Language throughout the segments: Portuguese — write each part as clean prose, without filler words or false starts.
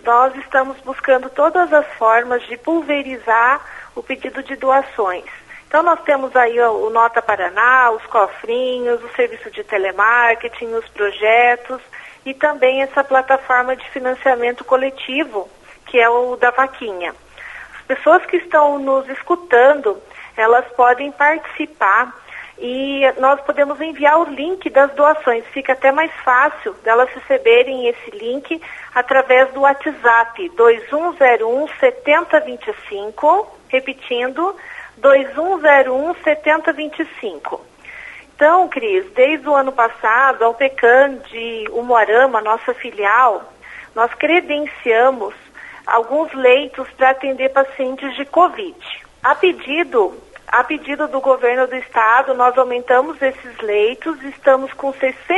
nós estamos buscando todas as formas de pulverizar o pedido de doações. Então nós temos aí o Nota Paraná, os cofrinhos, o serviço de telemarketing, os projetos e também essa plataforma de financiamento coletivo, que é o da vaquinha. As pessoas que estão nos escutando, elas podem participar e nós podemos enviar o link das doações. Fica até mais fácil delas receberem esse link através do WhatsApp 2101 7025, repetindo, 2101 7025. Então, Cris, desde o ano passado, a UPECAM de Umuarama, nossa filial, nós credenciamos alguns leitos para atender pacientes de Covid. A pedido do governo do estado, nós aumentamos esses leitos, estamos com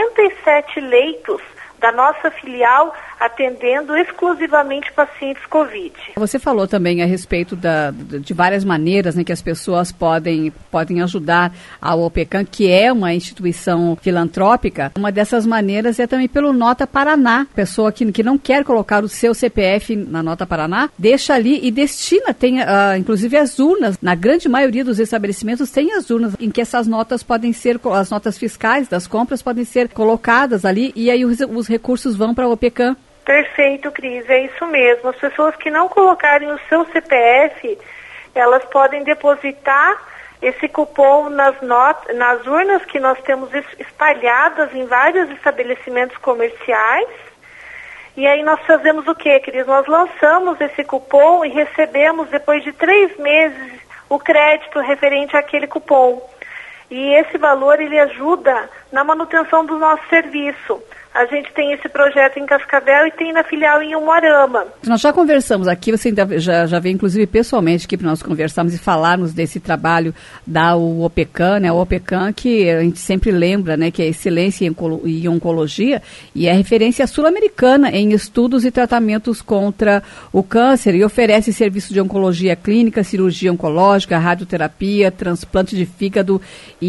67 leitos da nossa filial atendendo exclusivamente pacientes Covid. Você falou também a respeito de várias maneiras, né, que as pessoas podem ajudar a UPECAM, que é uma instituição filantrópica. Uma dessas maneiras é também pelo Nota Paraná. Pessoa que não quer colocar o seu CPF na Nota Paraná, deixa ali e destina, tem inclusive as urnas. Na grande maioria dos estabelecimentos tem as urnas em que essas notas podem ser, as notas fiscais das compras podem ser colocadas ali e aí os recursos vão para a UPECAM. Perfeito, Cris, é isso mesmo. As pessoas que não colocarem o seu CPF, elas podem depositar esse cupom nas urnas que nós temos espalhadas em vários estabelecimentos comerciais. E aí nós fazemos o quê, Cris? Nós lançamos esse cupom e recebemos, depois de 3 meses, o crédito referente àquele cupom. E esse valor, ele ajuda na manutenção do nosso serviço. A gente tem esse projeto em Cascavel e tem na filial em Umuarama. Nós já conversamos aqui, você ainda já veio inclusive pessoalmente aqui para nós conversarmos e falarmos desse trabalho da UPECAM, né? A UPECAM que a gente sempre lembra, né, que é excelência em oncologia e é referência sul-americana em estudos e tratamentos contra o câncer e oferece serviço de oncologia clínica, cirurgia oncológica, radioterapia, transplante de fígado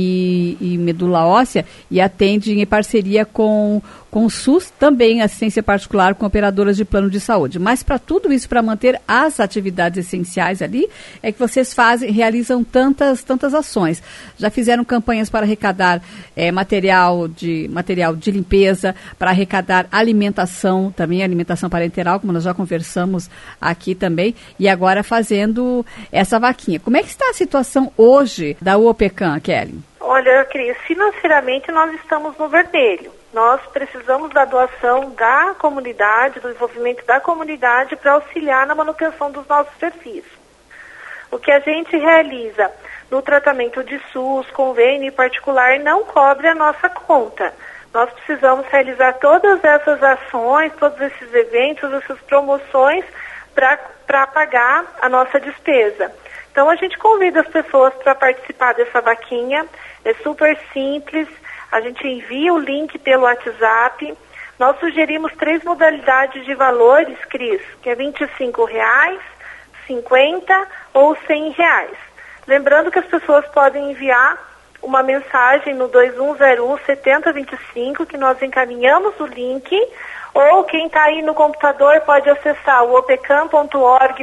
e medula óssea e atende em parceria com o SUS, também assistência particular com operadoras de plano de saúde. Mas para tudo isso, para manter as atividades essenciais ali, é que vocês realizam tantas ações. Já fizeram campanhas para arrecadar material de limpeza, para arrecadar alimentação, também alimentação parenteral, como nós já conversamos aqui também, e agora fazendo essa vaquinha. Como é que está a situação hoje da UPECAM, Kelly? Olha, Cris, financeiramente nós estamos no vermelho. Nós precisamos da doação da comunidade, do envolvimento da comunidade para auxiliar na manutenção dos nossos serviços. O que a gente realiza no tratamento de SUS, convênio e particular não cobre a nossa conta. Nós precisamos realizar todas essas ações, todos esses eventos, essas promoções para pagar a nossa despesa. Então a gente convida as pessoas para participar dessa vaquinha, é super simples. A gente envia o link pelo WhatsApp. Nós sugerimos 3 modalidades de valores, Cris, que é R$25, R$50 ou R$100. Lembrando que as pessoas podem enviar uma mensagem no 2101 7025, que nós encaminhamos o link, ou quem está aí no computador pode acessar o opecam.org.br,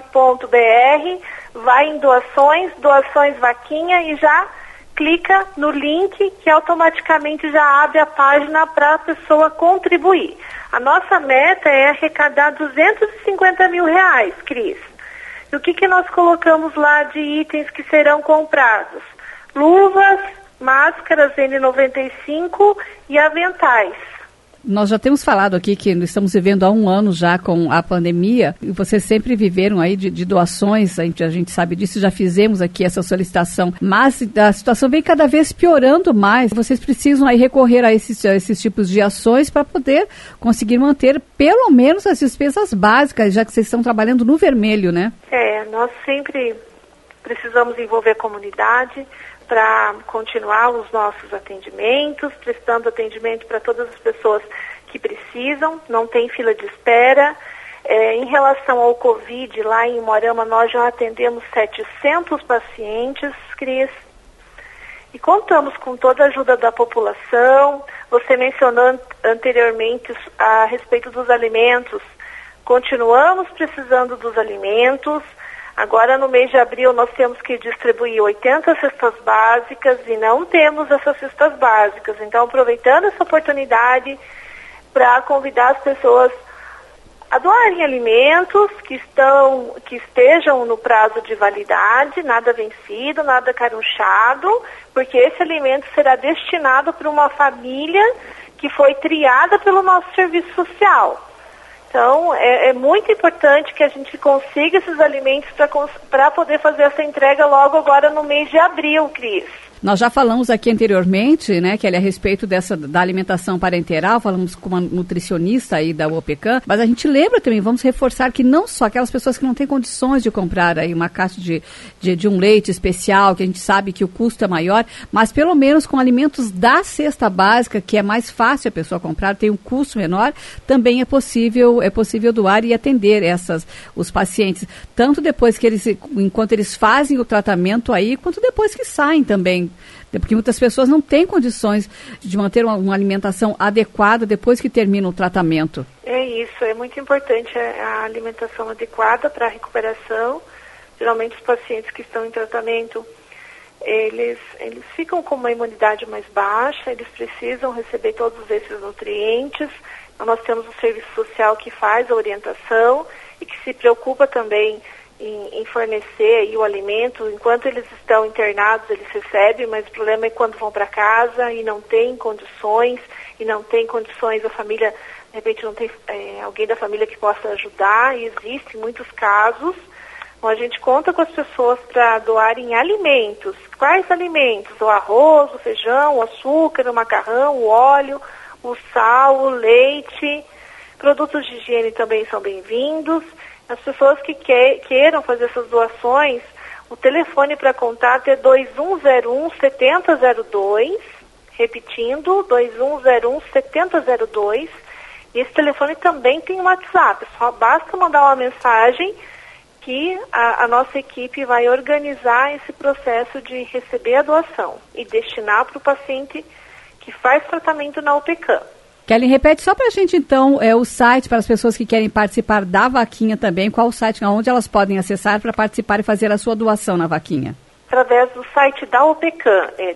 vai em doações vaquinha e já clica no link que automaticamente já abre a página para a pessoa contribuir. A nossa meta é arrecadar R$250 mil, Cris. E o que nós colocamos lá de itens que serão comprados? Luvas, máscaras N95 e aventais. Nós já temos falado aqui que estamos vivendo há 1 ano já com a pandemia e vocês sempre viveram aí de doações, a gente sabe disso, já fizemos aqui essa solicitação, mas a situação vem cada vez piorando mais. Vocês precisam aí recorrer a esses tipos de ações para poder conseguir manter pelo menos as despesas básicas, já que vocês estão trabalhando no vermelho, né? Nós sempre precisamos envolver a comunidade para continuar os nossos atendimentos, prestando atendimento para todas as pessoas que precisam, não tem fila de espera. Em relação ao Covid, lá em Umuarama, nós já atendemos 700 pacientes, Cris, e contamos com toda a ajuda da população. Você mencionou anteriormente a respeito dos alimentos. Continuamos precisando dos alimentos. Agora, no mês de abril, nós temos que distribuir 80 cestas básicas e não temos essas cestas básicas. Então, aproveitando essa oportunidade para convidar as pessoas a doarem alimentos que estejam no prazo de validade, nada vencido, nada carunchado, porque esse alimento será destinado para uma família que foi triada pelo nosso serviço social. Então, é muito importante que a gente consiga esses alimentos para poder fazer essa entrega logo agora no mês de abril, Cris. Nós já falamos aqui anteriormente, né, Kelly, a respeito da alimentação parenteral, falamos com uma nutricionista aí da UOPECAM, mas a gente lembra também, vamos reforçar que não só aquelas pessoas que não têm condições de comprar aí uma caixa de um leite especial, que a gente sabe que o custo é maior, mas pelo menos com alimentos da cesta básica, que é mais fácil a pessoa comprar, tem um custo menor, também é possível doar e atender os pacientes, tanto depois que enquanto eles fazem o tratamento aí, quanto depois que saem também. Porque muitas pessoas não têm condições de manter uma alimentação adequada depois que termina o tratamento. É isso, é muito importante a alimentação adequada para a recuperação. Geralmente os pacientes que estão em tratamento, eles ficam com uma imunidade mais baixa, eles precisam receber todos esses nutrientes. Então, nós temos o serviço social que faz a orientação e que se preocupa também em fornecer aí o alimento. Enquanto eles estão internados, eles recebem, mas o problema é quando vão para casa e não tem condições, a família, de repente não tem alguém da família que possa ajudar, e existem muitos casos. Então, a gente conta com as pessoas para doarem alimentos. Quais alimentos? O arroz, o feijão, o açúcar, o macarrão, o óleo, o sal, o leite. Produtos de higiene também são bem-vindos. As pessoas que queiram fazer essas doações, o telefone para contato é 2101-7002, repetindo, 2101-7002, e esse telefone também tem um WhatsApp, só basta mandar uma mensagem que a nossa equipe vai organizar esse processo de receber a doação e destinar para o paciente que faz tratamento na UOPECAM. Kelly, repete só para a gente, então, o site para as pessoas que querem participar da vaquinha também. Qual o site, onde elas podem acessar para participar e fazer a sua doação na vaquinha? Através do site da UOPECAM, é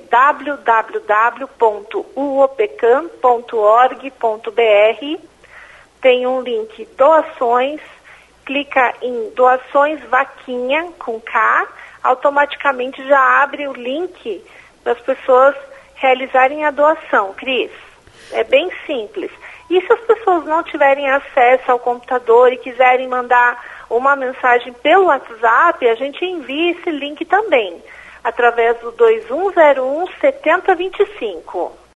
www.uopecam.org.br. Tem um link doações, clica em doações vaquinha, com K, automaticamente já abre o link para as pessoas realizarem a doação, Cris. É bem simples. E se as pessoas não tiverem acesso ao computador e quiserem mandar uma mensagem pelo WhatsApp, a gente envia esse link também, através do 2101-7025.